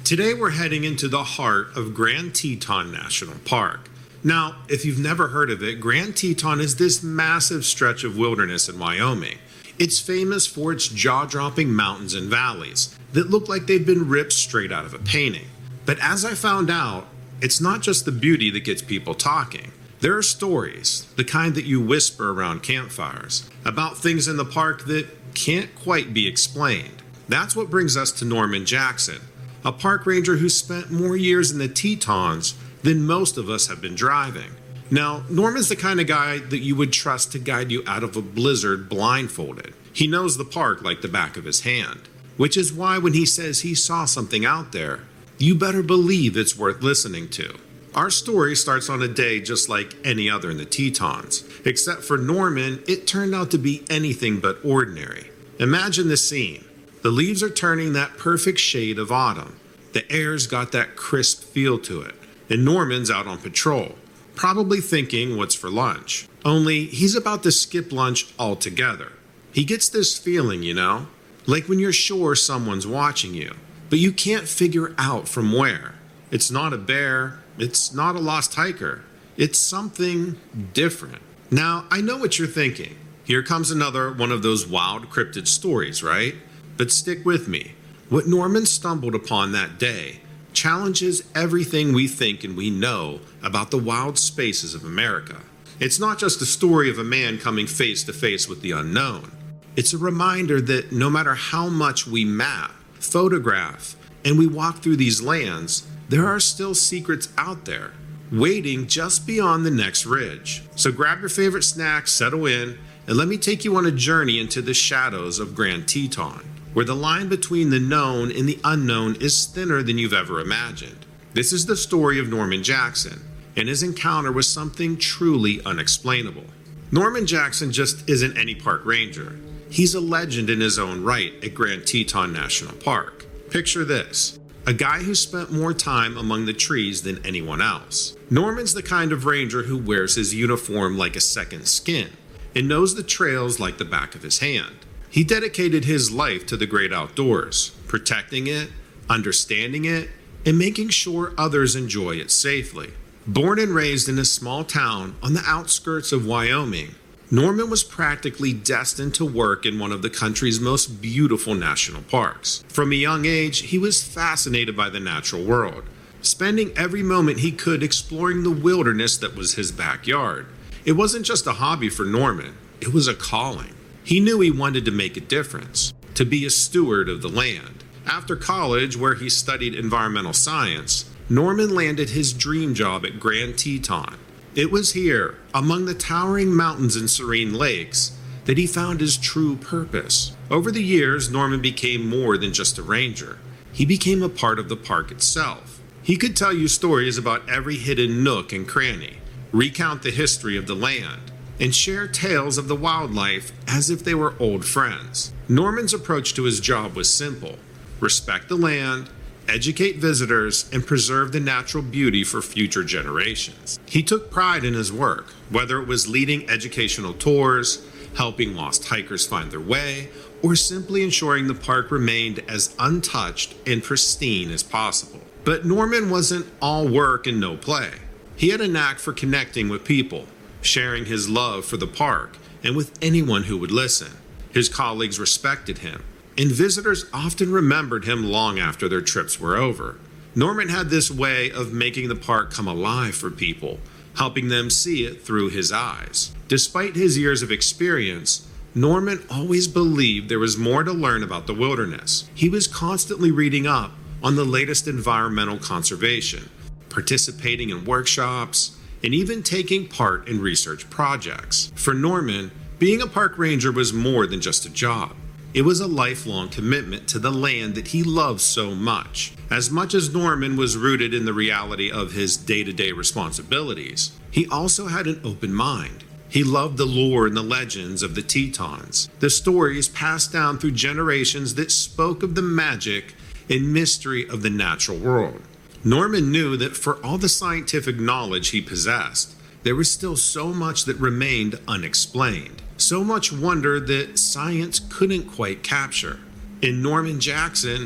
Today we're heading into the heart of Grand Teton National Park. Now, if you've never heard of it, Grand Teton is this massive stretch of wilderness in Wyoming. It's famous for its jaw-dropping mountains and valleys that look like they've been ripped straight out of a painting. But as I found out, it's not just the beauty that gets people talking. There are stories, the kind that you whisper around campfires, about things in the park that can't quite be explained. That's what brings us to Norman Jackson, a park ranger who spent more years in the Tetons than most of us have been driving. Now, Norman's the kind of guy that you would trust to guide you out of a blizzard blindfolded. He knows the park like the back of his hand, which is why when he says he saw something out there, you better believe it's worth listening to. Our story starts on a day just like any other in the Tetons, except for Norman, it turned out to be anything but ordinary. Imagine the scene. The leaves are turning that perfect shade of autumn. The air's got that crisp feel to it. And Norman's out on patrol, probably thinking what's for lunch. Only he's about to skip lunch altogether. He gets this feeling, like when you're sure someone's watching you, but you can't figure out from where. It's not a bear, it's not a lost hiker, it's something different. Now, I know what you're thinking. Here comes another one of those wild cryptid stories, right? But stick with me. What Norman stumbled upon that day challenges everything we think and we know about the wild spaces of America. It's not just a story of a man coming face to face with the unknown. It's a reminder that no matter how much we map, photograph, and we walk through these lands, there are still secrets out there, waiting just beyond the next ridge. So grab your favorite snack, settle in, and let me take you on a journey into the shadows of Grand Teton, where the line between the known and the unknown is thinner than you've ever imagined. This is the story of Norman Jackson and his encounter with something truly unexplainable. Norman Jackson just isn't any park ranger. He's a legend in his own right at Grand Teton National Park. Picture this, a guy who spent more time among the trees than anyone else. Norman's the kind of ranger who wears his uniform like a second skin and knows the trails like the back of his hand. He dedicated his life to the great outdoors, protecting it, understanding it, and making sure others enjoy it safely. Born and raised in a small town on the outskirts of Wyoming, Norman was practically destined to work in one of the country's most beautiful national parks. From a young age, he was fascinated by the natural world, spending every moment he could exploring the wilderness that was his backyard. It wasn't just a hobby for Norman, it was a calling. He knew he wanted to make a difference, to be a steward of the land. After college, where he studied environmental science, Norman landed his dream job at Grand Teton. It was here, among the towering mountains and serene lakes, that he found his true purpose. Over the years, Norman became more than just a ranger. He became a part of the park itself. He could tell you stories about every hidden nook and cranny, recount the history of the land, and share tales of the wildlife as if they were old friends. Norman's approach to his job was simple: respect the land, educate visitors, and preserve the natural beauty for future generations. He took pride in his work, whether it was leading educational tours, helping lost hikers find their way, or simply ensuring the park remained as untouched and pristine as possible. But Norman wasn't all work and no play. He had a knack for connecting with people, sharing his love for the park and with anyone who would listen. His colleagues respected him, and visitors often remembered him long after their trips were over. Norman had this way of making the park come alive for people, helping them see it through his eyes. Despite his years of experience, Norman always believed there was more to learn about the wilderness. He was constantly reading up on the latest environmental conservation, participating in workshops, and even taking part in research projects. For Norman, being a park ranger was more than just a job. It was a lifelong commitment to the land that he loved so much. As much as Norman was rooted in the reality of his day-to-day responsibilities, he also had an open mind. He loved the lore and the legends of the Tetons, the stories passed down through generations that spoke of the magic and mystery of the natural world. Norman knew that for all the scientific knowledge he possessed, there was still so much that remained unexplained, so much wonder that science couldn't quite capture. In Norman Jackson,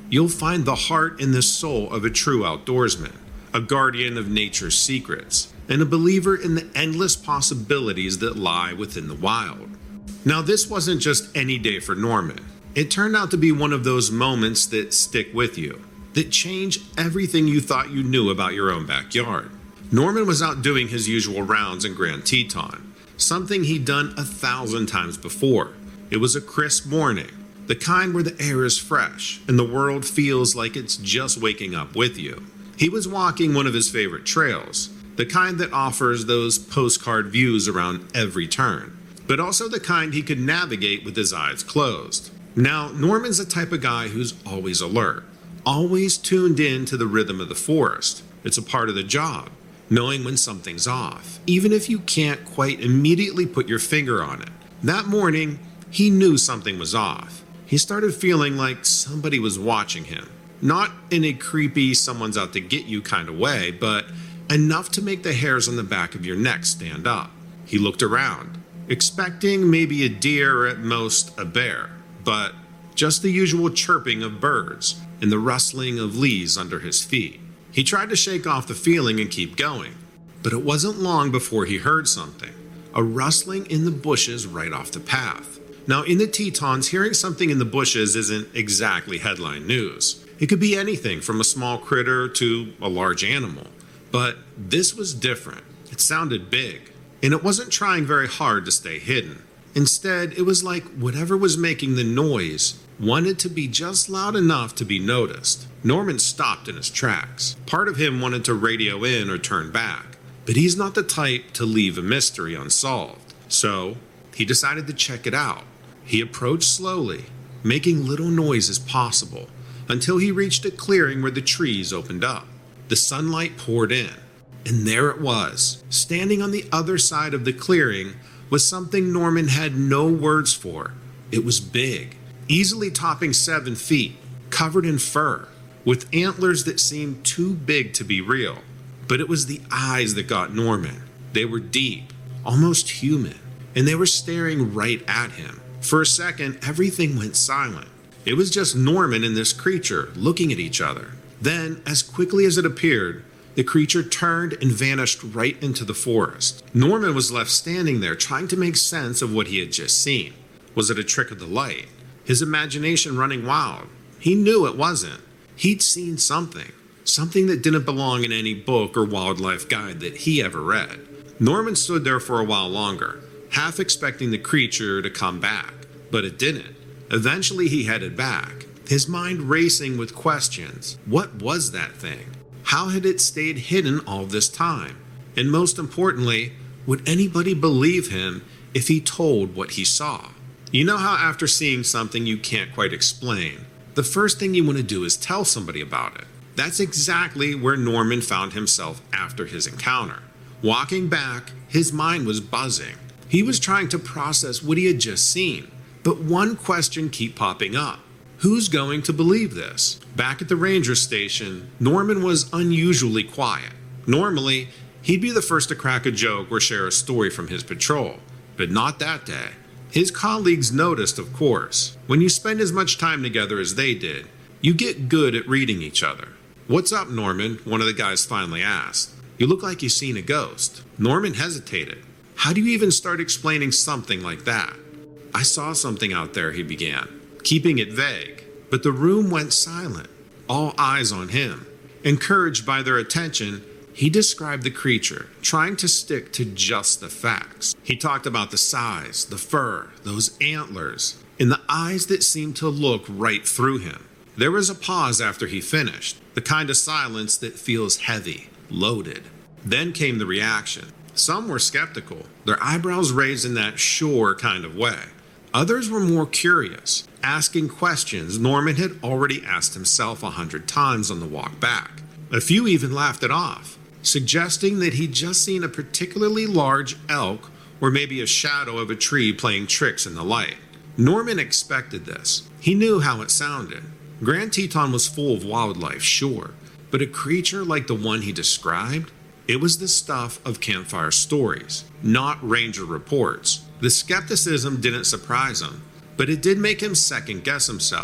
you'll find the heart and the soul of a true outdoorsman, a guardian of nature's secrets, and a believer in the endless possibilities that lie within the wild. Now, this wasn't just any day for Norman. It turned out to be one of those moments that stick with you, that change everything you thought you knew about your own backyard. Norman was out doing his usual rounds in Grand Teton, something he'd done 1,000 times before. It was a crisp morning, the kind where the air is fresh and the world feels like it's just waking up with you. He was walking one of his favorite trails, the kind that offers those postcard views around every turn, but also the kind he could navigate with his eyes closed. Now, Norman's the type of guy who's always alert, always tuned in to the rhythm of the forest. It's a part of the job, knowing when something's off, even if you can't quite immediately put your finger on it. That morning, he knew something was off. He started feeling like somebody was watching him. Not in a creepy, someone's out to get you kind of way, but enough to make the hairs on the back of your neck stand up. He looked around, expecting maybe a deer or at most a bear, but just the usual chirping of birds and the rustling of leaves under his feet. He tried to shake off the feeling and keep going, but it wasn't long before he heard something, a rustling in the bushes right off the path. Now, in the Tetons, hearing something in the bushes isn't exactly headline news. It could be anything from a small critter to a large animal. But this was different. It sounded big, and it wasn't trying very hard to stay hidden. Instead, it was like whatever was making the noise wanted to be just loud enough to be noticed. Norman stopped in his tracks. Part of him wanted to radio in or turn back, but he's not the type to leave a mystery unsolved. So he decided to check it out. He approached slowly, making little noise as possible, until he reached a clearing where the trees opened up. The sunlight poured in, and there it was. Standing on the other side of the clearing was something Norman had no words for. It was big, easily topping 7 feet, covered in fur, with antlers that seemed too big to be real. But it was the eyes that got Norman. They were deep, almost human, and they were staring right at him. For a second, everything went silent. It was just Norman and this creature looking at each other. Then, as quickly as it appeared, the creature turned and vanished right into the forest. Norman was left standing there trying to make sense of what he had just seen. Was it a trick of the light? His imagination running wild? He knew it wasn't. He'd seen something that didn't belong in any book or wildlife guide that he ever read. Norman stood there for a while longer, half expecting the creature to come back, but it didn't. Eventually he headed back, his mind racing with questions. What was that thing? How had it stayed hidden all this time? And most importantly, would anybody believe him if he told what he saw? You know how after seeing something you can't quite explain, the first thing you want to do is tell somebody about it. That's exactly where Norman found himself after his encounter. Walking back, his mind was buzzing. He was trying to process what he had just seen. But one question kept popping up. Who's going to believe this? Back at the ranger station, Norman was unusually quiet. Normally, he'd be the first to crack a joke or share a story from his patrol, but not that day. His colleagues noticed, of course. When you spend as much time together as they did, you get good at reading each other. "What's up, Norman?" one of the guys finally asked. "You look like you've seen a ghost." Norman hesitated. How do you even start explaining something like that? "I saw something out there," he began, keeping it vague. But the room went silent, all eyes on him. Encouraged by their attention, he described the creature, trying to stick to just the facts. He talked about the size, the fur, those antlers, and the eyes that seemed to look right through him. There was a pause after he finished, the kind of silence that feels heavy, loaded. Then came the reaction. Some were skeptical, their eyebrows raised in that sure kind of way. Others were more curious, asking questions Norman had already asked himself 100 times on the walk back. A few even laughed it off, suggesting that he'd just seen a particularly large elk or maybe a shadow of a tree playing tricks in the light. Norman expected this. He knew how it sounded. Grand Teton was full of wildlife, sure, but a creature like the one he described? It was the stuff of campfire stories, not ranger reports. The skepticism didn't surprise him, but it did make him second guess himself.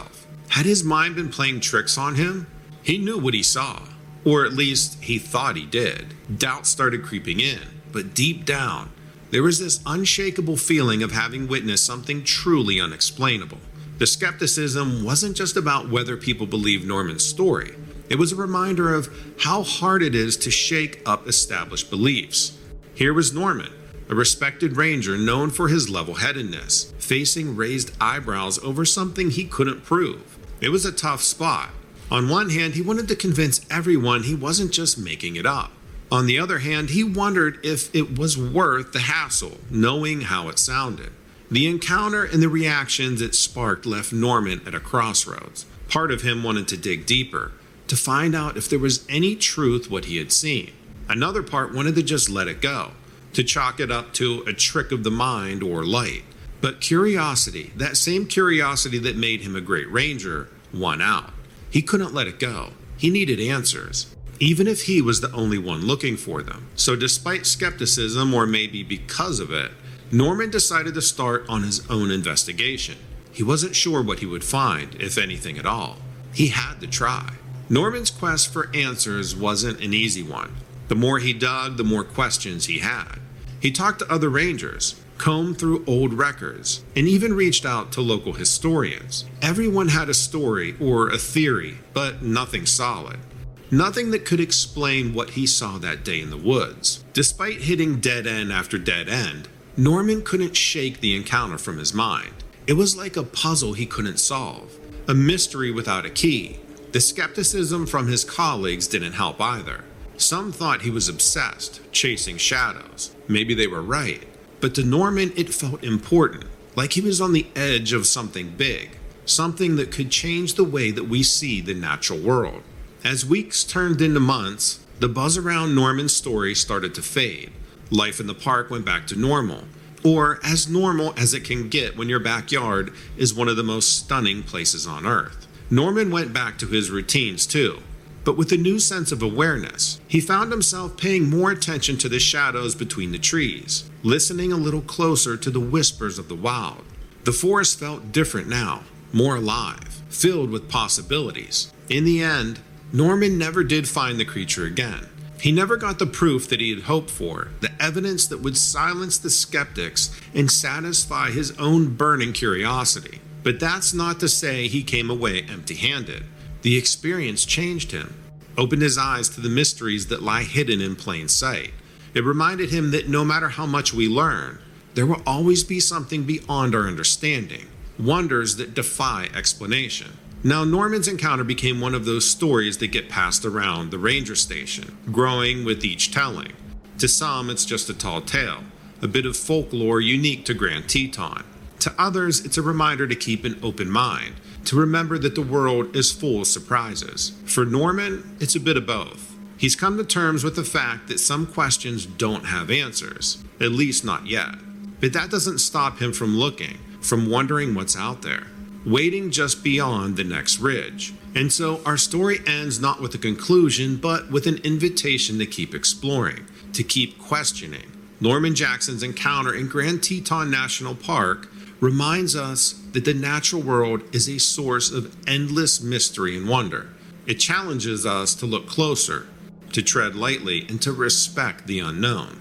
Had his mind been playing tricks on him? He knew what he saw, or at least he thought he did. Doubt started creeping in, but deep down, there was this unshakable feeling of having witnessed something truly unexplainable. The skepticism wasn't just about whether people believed Norman's story. It was a reminder of how hard it is to shake up established beliefs. Here was Norman, a respected ranger known for his level-headedness, facing raised eyebrows over something he couldn't prove. It was a tough spot. On one hand, he wanted to convince everyone he wasn't just making it up. On the other hand, he wondered if it was worth the hassle, knowing how it sounded. The encounter and the reactions it sparked left Norman at a crossroads. Part of him wanted to dig deeper, to find out if there was any truth what he had seen. Another part wanted to just let it go, to chalk it up to a trick of the mind or light. But curiosity, that same curiosity that made him a great ranger, won out. He couldn't let it go. He needed answers, even if he was the only one looking for them. So despite skepticism, or maybe because of it, Norman decided to start on his own investigation. He wasn't sure what he would find, if anything at all. He had to try. Norman's quest for answers wasn't an easy one. The more he dug, the more questions he had. He talked to other rangers, combed through old records, and even reached out to local historians. Everyone had a story or a theory, but nothing solid. Nothing that could explain what he saw that day in the woods. Despite hitting dead end after dead end, Norman couldn't shake the encounter from his mind. It was like a puzzle he couldn't solve, a mystery without a key. The skepticism from his colleagues didn't help either. Some thought he was obsessed, chasing shadows. Maybe they were right. But to Norman, it felt important, like he was on the edge of something big, something that could change the way that we see the natural world. As weeks turned into months, the buzz around Norman's story started to fade. Life in the park went back to normal, or as normal as it can get when your backyard is one of the most stunning places on Earth. Norman went back to his routines too, but with a new sense of awareness. He found himself paying more attention to the shadows between the trees, listening a little closer to the whispers of the wild. The forest felt different now, more alive, filled with possibilities. In the end, Norman never did find the creature again. He never got the proof that he had hoped for, the evidence that would silence the skeptics and satisfy his own burning curiosity. But that's not to say he came away empty-handed. The experience changed him, opened his eyes to the mysteries that lie hidden in plain sight. It reminded him that no matter how much we learn, there will always be something beyond our understanding, wonders that defy explanation. Now, Norman's encounter became one of those stories that get passed around the ranger station, growing with each telling. To some, it's just a tall tale, a bit of folklore unique to Grand Teton. To others, it's a reminder to keep an open mind, to remember that the world is full of surprises. For Norman, it's a bit of both. He's come to terms with the fact that some questions don't have answers, at least not yet. But that doesn't stop him from looking, from wondering what's out there, waiting just beyond the next ridge. And so our story ends not with a conclusion, but with an invitation to keep exploring, to keep questioning. Norman Jackson's encounter in Grand Teton National Park reminds us that the natural world is a source of endless mystery and wonder. It challenges us to look closer, to tread lightly, and to respect the unknown.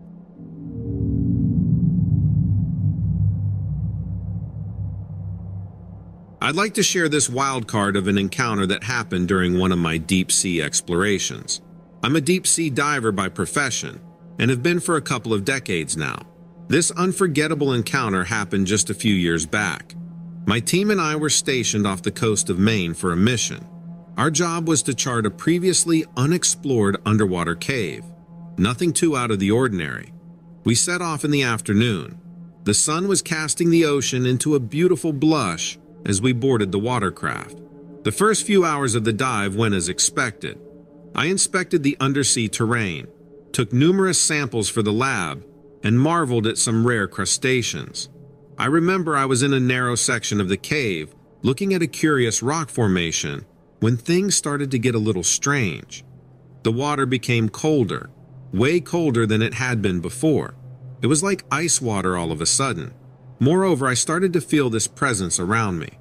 I'd like to share this wild card of an encounter that happened during one of my deep sea explorations. I'm a deep sea diver by profession and have been for a couple of decades now. This unforgettable encounter happened just a few years back. My team and I were stationed off the coast of Maine for a mission. Our job was to chart a previously unexplored underwater cave. Nothing too out of the ordinary. We set off in the afternoon. The sun was casting the ocean into a beautiful blush as we boarded the watercraft. The first few hours of the dive went as expected. I inspected the undersea terrain, took numerous samples for the lab, and marveled at some rare crustaceans. I remember I was in a narrow section of the cave, looking at a curious rock formation, when things started to get a little strange. The water became colder, way colder than it had been before. It was like ice water all of a sudden. Moreover, I started to feel this presence around me.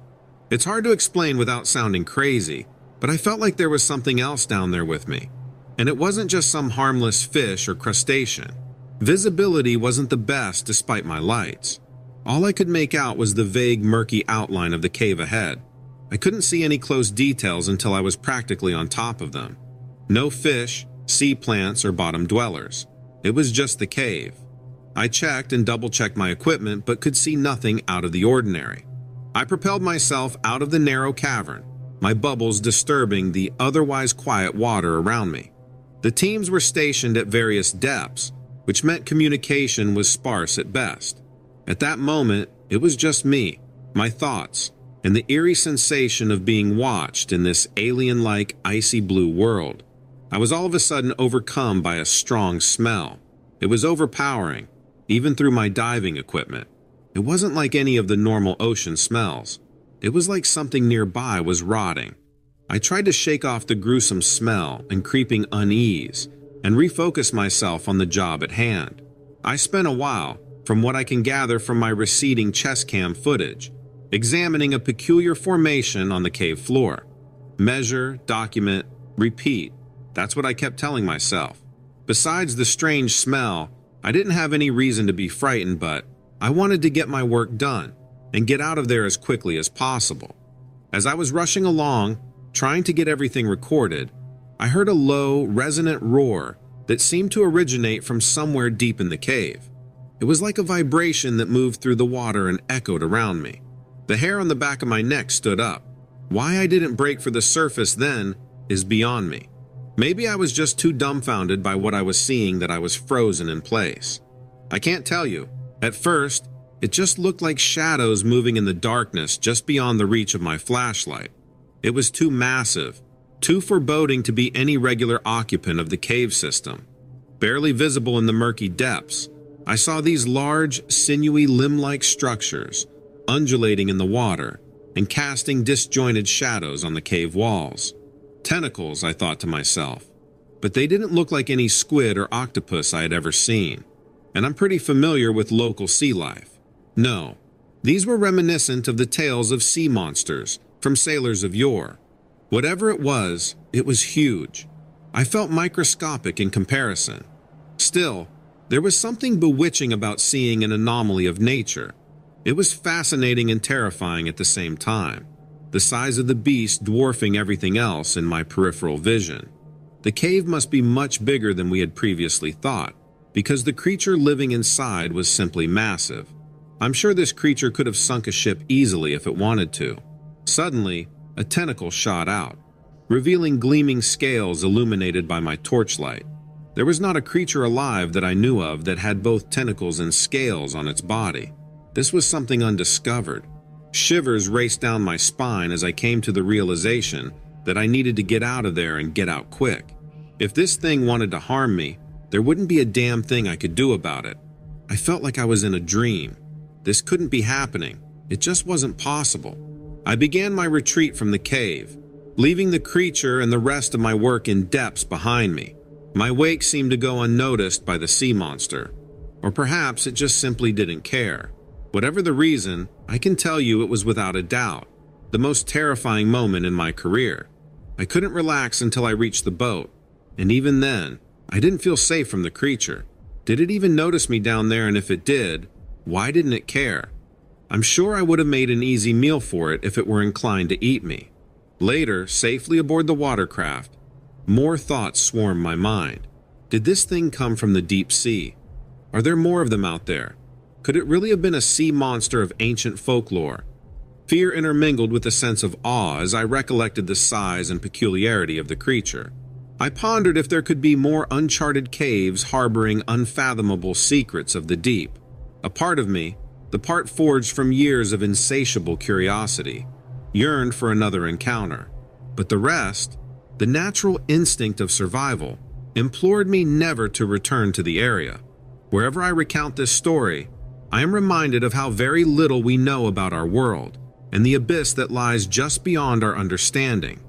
It's hard to explain without sounding crazy, but I felt like there was something else down there with me. And it wasn't just some harmless fish or crustacean. Visibility wasn't the best despite my lights. All I could make out was the vague, murky outline of the cave ahead. I couldn't see any close details until I was practically on top of them. No fish, sea plants, or bottom dwellers. It was just the cave. I checked and double-checked my equipment, but could see nothing out of the ordinary. I propelled myself out of the narrow cavern, my bubbles disturbing the otherwise quiet water around me. The teams were stationed at various depths, which meant communication was sparse at best. At that moment, it was just me, my thoughts, and the eerie sensation of being watched in this alien-like icy blue world. I was all of a sudden overcome by a strong smell. It was overpowering, even through my diving equipment. It wasn't like any of the normal ocean smells. It was like something nearby was rotting. I tried to shake off the gruesome smell and creeping unease and refocus myself on the job at hand. I spent a while, from what I can gather from my receding chest cam footage, examining a peculiar formation on the cave floor. Measure, document, repeat. That's what I kept telling myself. Besides the strange smell, I didn't have any reason to be frightened, but I wanted to get my work done and get out of there as quickly as possible. As I was rushing along, trying to get everything recorded, I heard a low, resonant roar that seemed to originate from somewhere deep in the cave. It was like a vibration that moved through the water and echoed around me. The hair on the back of my neck stood up. Why I didn't break for the surface then is beyond me. Maybe I was just too dumbfounded by what I was seeing that I was frozen in place. I can't tell you. At first, it just looked like shadows moving in the darkness just beyond the reach of my flashlight. It was too massive, too foreboding to be any regular occupant of the cave system. Barely visible in the murky depths, I saw these large, sinewy, limb-like structures undulating in the water and casting disjointed shadows on the cave walls. Tentacles, I thought to myself, but they didn't look like any squid or octopus I had ever seen, and I'm pretty familiar with local sea life. No, these were reminiscent of the tales of sea monsters from sailors of yore. Whatever it was huge. I felt microscopic in comparison. Still, there was something bewitching about seeing an anomaly of nature. It was fascinating and terrifying at the same time, the size of the beast dwarfing everything else in my peripheral vision. The cave must be much bigger than we had previously thought, because the creature living inside was simply massive. I'm sure this creature could have sunk a ship easily if it wanted to. Suddenly, a tentacle shot out, revealing gleaming scales illuminated by my torchlight. There was not a creature alive that I knew of that had both tentacles and scales on its body. This was something undiscovered. Shivers raced down my spine as I came to the realization that I needed to get out of there and get out quick. If this thing wanted to harm me, there wouldn't be a damn thing I could do about it. I felt like I was in a dream. This couldn't be happening. It just wasn't possible. I began my retreat from the cave, leaving the creature and the rest of my work in depths behind me. My wake seemed to go unnoticed by the sea monster. Or perhaps it just simply didn't care. Whatever the reason, I can tell you it was without a doubt the most terrifying moment in my career. I couldn't relax until I reached the boat, and even then, I didn't feel safe from the creature. Did it even notice me down there, and if it did, why didn't it care? I'm sure I would have made an easy meal for it if it were inclined to eat me. Later, safely aboard the watercraft, more thoughts swarmed my mind. Did this thing come from the deep sea? Are there more of them out there? Could it really have been a sea monster of ancient folklore? Fear intermingled with a sense of awe as I recollected the size and peculiarity of the creature. I pondered if there could be more uncharted caves harboring unfathomable secrets of the deep. A part of me, the part forged from years of insatiable curiosity, yearned for another encounter. But the rest, the natural instinct of survival, implored me never to return to the area. Wherever I recount this story, I am reminded of how very little we know about our world and the abyss that lies just beyond our understanding.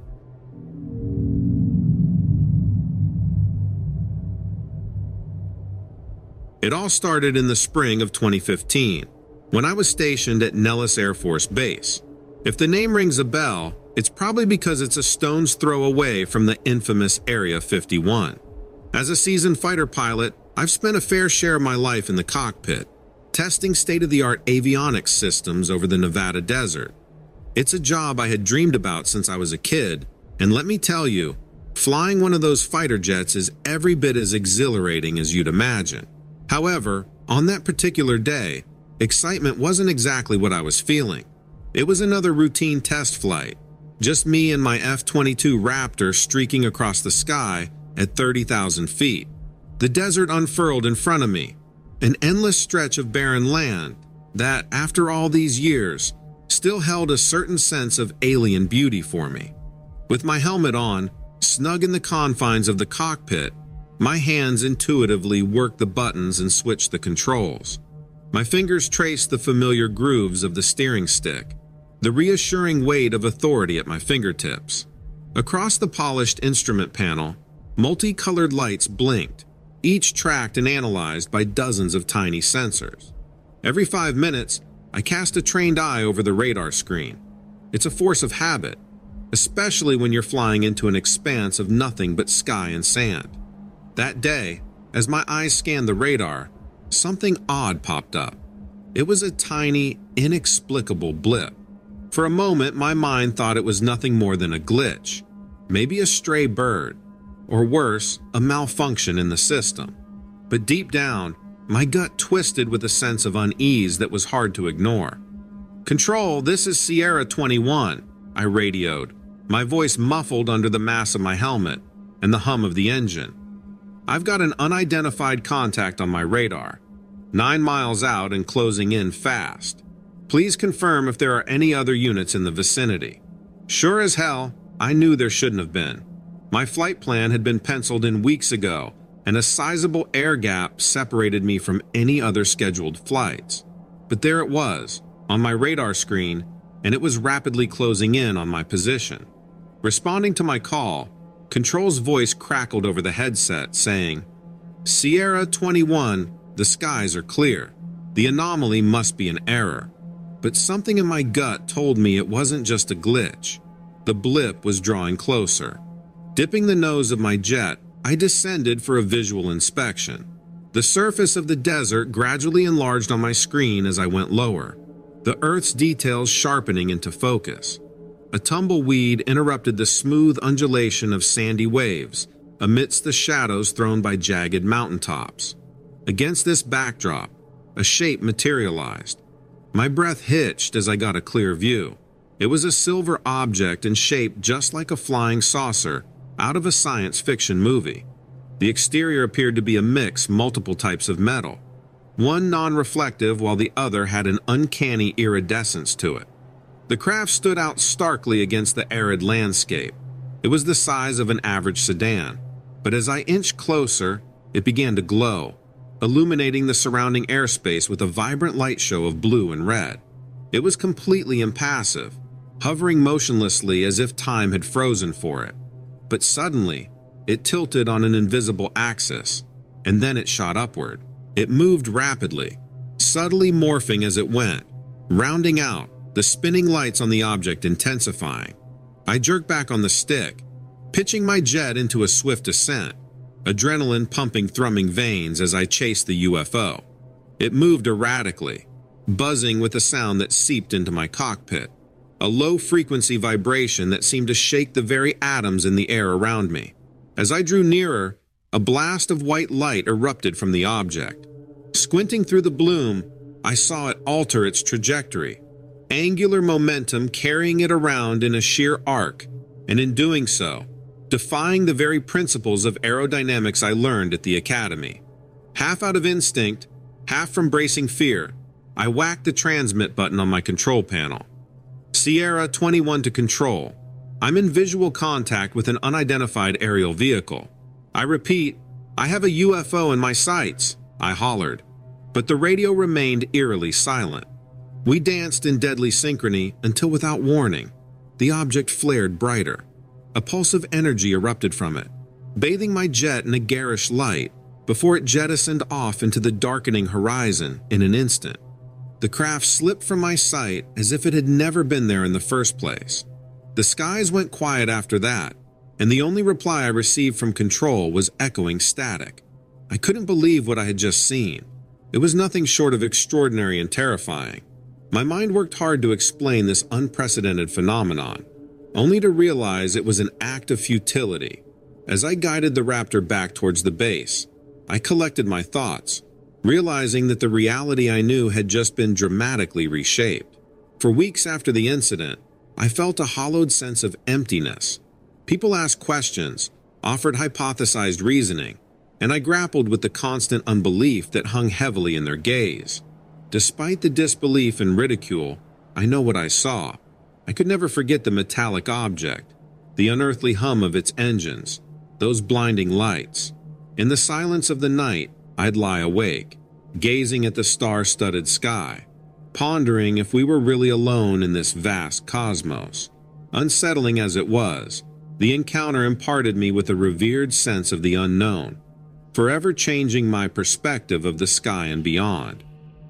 It all started in the spring of 2015, when I was stationed at Nellis Air Force Base. If the name rings a bell, it's probably because it's a stone's throw away from the infamous Area 51. As a seasoned fighter pilot, I've spent a fair share of my life in the cockpit, testing state-of-the-art avionics systems over the Nevada desert. It's a job I had dreamed about since I was a kid, and let me tell you, flying one of those fighter jets is every bit as exhilarating as you'd imagine. However, on that particular day, excitement wasn't exactly what I was feeling. It was another routine test flight, just me and my F-22 Raptor streaking across the sky at 30,000 feet. The desert unfurled in front of me, an endless stretch of barren land that, after all these years, still held a certain sense of alien beauty for me. With my helmet on, snug in the confines of the cockpit, my hands intuitively worked the buttons and switched the controls. My fingers traced the familiar grooves of the steering stick, the reassuring weight of authority at my fingertips. Across the polished instrument panel, multicolored lights blinked, each tracked and analyzed by dozens of tiny sensors. Every 5 minutes, I cast a trained eye over the radar screen. It's a force of habit, especially when you're flying into an expanse of nothing but sky and sand. That day, as my eyes scanned the radar, something odd popped up. It was a tiny, inexplicable blip. For a moment, my mind thought it was nothing more than a glitch, maybe a stray bird, or worse, a malfunction in the system. But deep down, my gut twisted with a sense of unease that was hard to ignore. "Control, this is Sierra 21, I radioed, my voice muffled under the mass of my helmet and the hum of the engine. "I've got an unidentified contact on my radar, 9 miles out and closing in fast. Please confirm if there are any other units in the vicinity." Sure as hell, I knew there shouldn't have been. My flight plan had been penciled in weeks ago, and a sizable air gap separated me from any other scheduled flights. But there it was, on my radar screen, and it was rapidly closing in on my position. Responding to my call, Control's voice crackled over the headset, saying, "Sierra 21, the skies are clear. The anomaly must be an error." But something in my gut told me it wasn't just a glitch. The blip was drawing closer. Dipping the nose of my jet, I descended for a visual inspection. The surface of the desert gradually enlarged on my screen as I went lower, the Earth's details sharpening into focus. A tumbleweed interrupted the smooth undulation of sandy waves amidst the shadows thrown by jagged mountaintops. Against this backdrop, a shape materialized. My breath hitched as I got a clear view. It was a silver object and shaped just like a flying saucer out of a science fiction movie. The exterior appeared to be a mix of multiple types of metal, one non-reflective while the other had an uncanny iridescence to it. The craft stood out starkly against the arid landscape. It was the size of an average sedan, but as I inched closer, it began to glow, illuminating the surrounding airspace with a vibrant light show of blue and red. It was completely impassive, hovering motionlessly as if time had frozen for it. But suddenly, it tilted on an invisible axis, and then it shot upward. It moved rapidly, subtly morphing as it went, rounding out, the spinning lights on the object intensifying. I jerked back on the stick, pitching my jet into a swift ascent, adrenaline pumping thrumming veins as I chased the UFO. It moved erratically, buzzing with a sound that seeped into my cockpit, a low-frequency vibration that seemed to shake the very atoms in the air around me. As I drew nearer, a blast of white light erupted from the object. Squinting through the bloom, I saw it alter its trajectory, angular momentum carrying it around in a sheer arc, and in doing so, defying the very principles of aerodynamics I learned at the academy. Half out of instinct, half from bracing fear, I whacked the transmit button on my control panel. "Sierra 21 to control. I'm in visual contact with an unidentified aerial vehicle. I repeat, I have a UFO in my sights," I hollered. But the radio remained eerily silent. We danced in deadly synchrony until, without warning, the object flared brighter. A pulse of energy erupted from it, bathing my jet in a garish light before it jettisoned off into the darkening horizon in an instant. The craft slipped from my sight as if it had never been there in the first place. The skies went quiet after that, and the only reply I received from control was echoing static. I couldn't believe what I had just seen. It was nothing short of extraordinary and terrifying. My mind worked hard to explain this unprecedented phenomenon, only to realize it was an act of futility. As I guided the raptor back towards the base, I collected my thoughts, realizing that the reality I knew had just been dramatically reshaped. For weeks after the incident, I felt a hollowed sense of emptiness. People asked questions, offered hypothesized reasoning, and I grappled with the constant unbelief that hung heavily in their gaze. Despite the disbelief and ridicule, I know what I saw. I could never forget the metallic object, the unearthly hum of its engines, those blinding lights. In the silence of the night, I'd lie awake, gazing at the star-studded sky, pondering if we were really alone in this vast cosmos. Unsettling as it was, the encounter imparted me with a revered sense of the unknown, forever changing my perspective of the sky and beyond.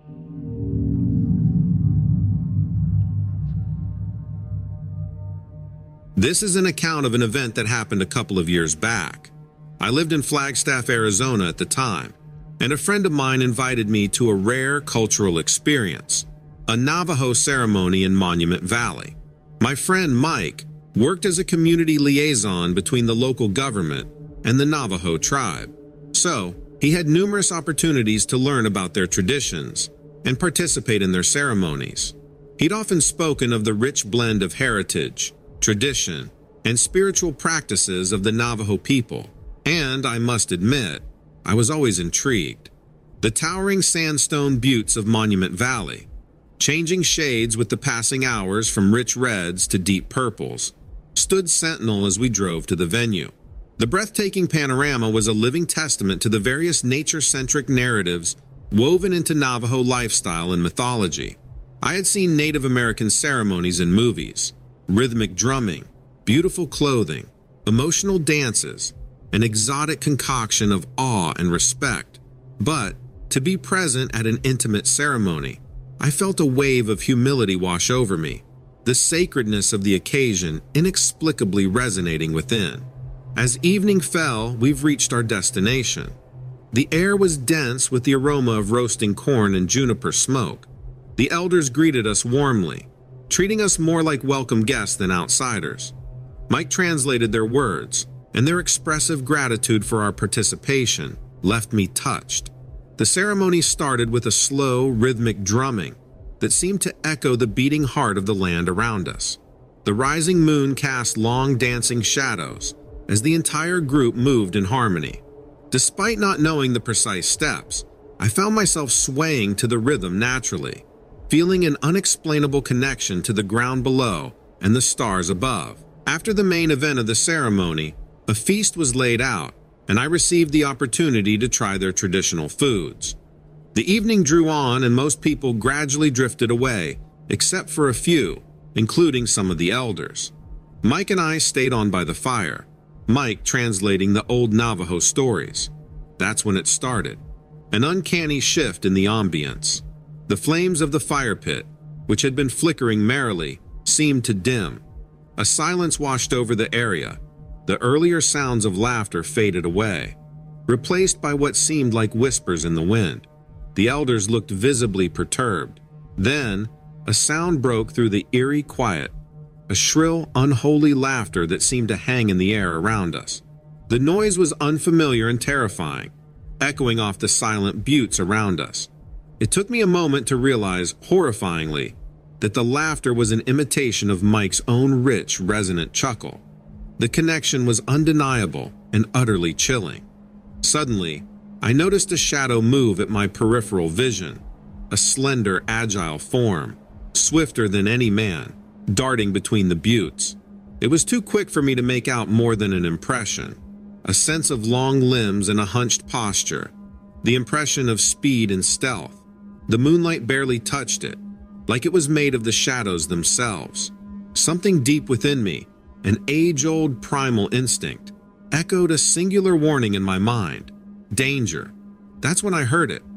This is an account of an event that happened a couple of years back. I lived in Flagstaff, Arizona at the time, and a friend of mine invited me to a rare cultural experience, a Navajo ceremony in Monument Valley. My friend Mike worked as a community liaison between the local government and the Navajo tribe, so he had numerous opportunities to learn about their traditions and participate in their ceremonies. He'd often spoken of the rich blend of heritage, tradition, and spiritual practices of the Navajo people, and I must admit, I was always intrigued. The towering sandstone buttes of Monument Valley, changing shades with the passing hours from rich reds to deep purples, stood sentinel as we drove to the venue. The breathtaking panorama was a living testament to the various nature-centric narratives woven into Navajo lifestyle and mythology. I had seen Native American ceremonies in movies, rhythmic drumming, beautiful clothing, emotional dances, an exotic concoction of awe and respect. But to be present at an intimate ceremony, I felt a wave of humility wash over me, the sacredness of the occasion inexplicably resonating within. As evening fell, we've reached our destination. The air was dense with the aroma of roasting corn and juniper smoke. The elders greeted us warmly, treating us more like welcome guests than outsiders. Mike translated their words, and their expressive gratitude for our participation left me touched. The ceremony started with a slow, rhythmic drumming that seemed to echo the beating heart of the land around us. The rising moon cast long dancing shadows as the entire group moved in harmony. Despite not knowing the precise steps, I found myself swaying to the rhythm naturally, feeling an unexplainable connection to the ground below and the stars above. After the main event of the ceremony, a feast was laid out, and I received the opportunity to try their traditional foods. The evening drew on, and most people gradually drifted away, except for a few, including some of the elders. Mike and I stayed on by the fire, Mike translating the old Navajo stories. That's when it started. An uncanny shift in the ambience. The flames of the fire pit, which had been flickering merrily, seemed to dim. A silence washed over the area. The earlier sounds of laughter faded away, replaced by what seemed like whispers in the wind. The elders looked visibly perturbed. Then, a sound broke through the eerie quiet, a shrill, unholy laughter that seemed to hang in the air around us. The noise was unfamiliar and terrifying, echoing off the silent buttes around us. It took me a moment to realize, horrifyingly, that the laughter was an imitation of Mike's own rich, resonant chuckle. The connection was undeniable and utterly chilling. Suddenly, I noticed a shadow move at my peripheral vision, a slender, agile form, swifter than any man, darting between the buttes. It was too quick for me to make out more than an impression, a sense of long limbs and a hunched posture, the impression of speed and stealth. The moonlight barely touched it, like it was made of the shadows themselves. Something deep within me, an age-old primal instinct, echoed a singular warning in my mind. Danger. That's when I heard it.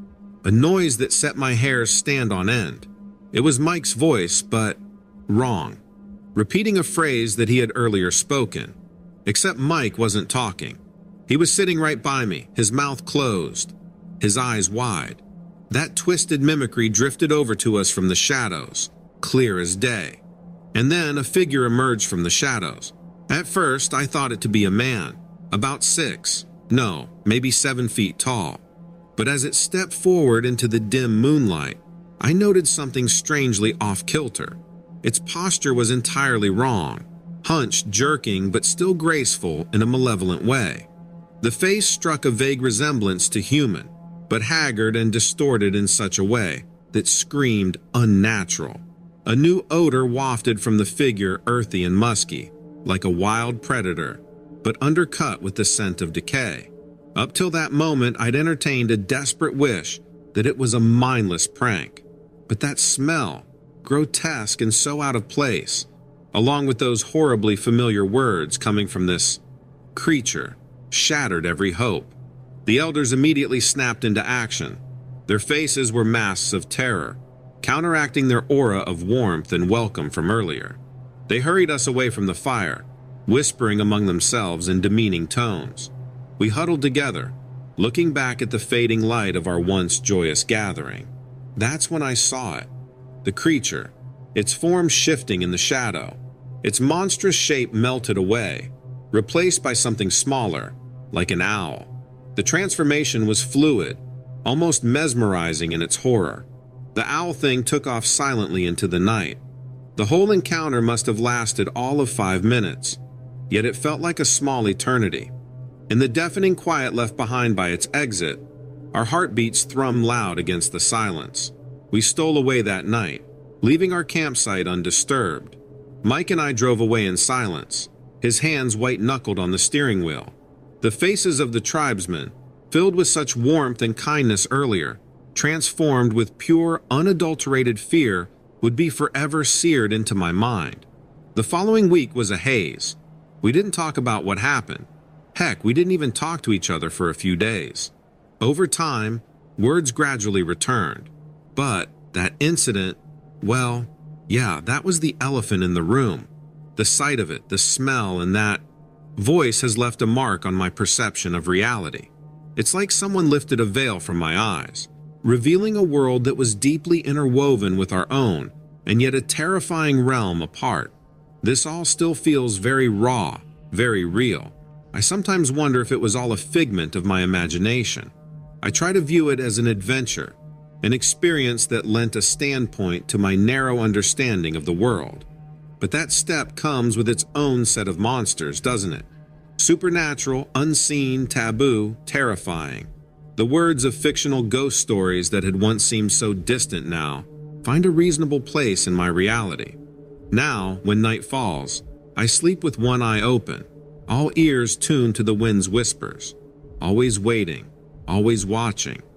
a noise that set my hairs stand on end. It was Mike's voice, but wrong, repeating a phrase that he had earlier spoken. Except Mike wasn't talking. He was sitting right by me, his mouth closed, his eyes wide. That twisted mimicry drifted over to us from the shadows, clear as day. And then a figure emerged from the shadows. At first, I thought it to be a man, about 6, no, maybe 7 feet tall. But as it stepped forward into the dim moonlight, I noted something strangely off-kilter. Its posture was entirely wrong, hunched, jerking, but still graceful in a malevolent way. The face struck a vague resemblance to human, but haggard and distorted in such a way that screamed unnatural. A new odor wafted from the figure, earthy and musky, like a wild predator, but undercut with the scent of decay. Up till that moment, I'd entertained a desperate wish that it was a mindless prank. But that smell, grotesque and so out of place, along with those horribly familiar words coming from this creature, shattered every hope. The elders immediately snapped into action. Their faces were masks of terror, counteracting their aura of warmth and welcome from earlier. They hurried us away from the fire, whispering among themselves in demeaning tones. We huddled together, looking back at the fading light of our once joyous gathering. That's when I saw it. The creature, its form shifting in the shadow. Its monstrous shape melted away, replaced by something smaller, like an owl. The transformation was fluid, almost mesmerizing in its horror. The owl thing took off silently into the night. The whole encounter must have lasted all of 5 minutes, yet it felt like a small eternity. In the deafening quiet left behind by its exit, our heartbeats thrummed loud against the silence. We stole away that night, leaving our campsite undisturbed. Mike and I drove away in silence, his hands white-knuckled on the steering wheel. The faces of the tribesmen, filled with such warmth and kindness earlier, transformed with pure, unadulterated fear, would be forever seared into my mind. The following week was a haze. We didn't talk about what happened. Heck, we didn't even talk to each other for a few days. Over time, words gradually returned. But that incident, well, yeah, that was the elephant in the room. The sight of it, the smell, and that voice has left a mark on my perception of reality. It's like someone lifted a veil from my eyes, revealing a world that was deeply interwoven with our own, and yet a terrifying realm apart. This all still feels very raw, very real. I sometimes wonder if it was all a figment of my imagination. I try to view it as an adventure, an experience that lent a standpoint to my narrow understanding of the world. But that step comes with its own set of monsters, doesn't it? Supernatural, unseen, taboo, terrifying. The words of fictional ghost stories that had once seemed so distant now find a reasonable place in my reality. Now, when night falls, I sleep with one eye open, all ears tuned to the wind's whispers, always waiting, always watching,